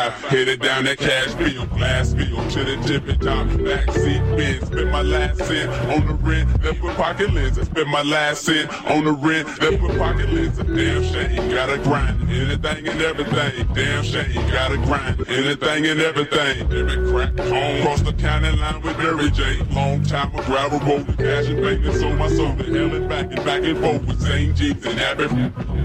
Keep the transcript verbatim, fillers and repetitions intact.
drive, headed down that cash field, glass field, to the tipping top, backseat bin, spend my last cent on the rent, left with pocket lens, I spend my last cent on the rent, left with pocket lens, damn shame, gotta grind, anything and everything, damn shame, gotta grind, anything and everything, every crack home, cross the county line with Mary J, long time a gravel road, cash and bacon, sold my soul to hell and back and back and forth with Saint G's and Abbott.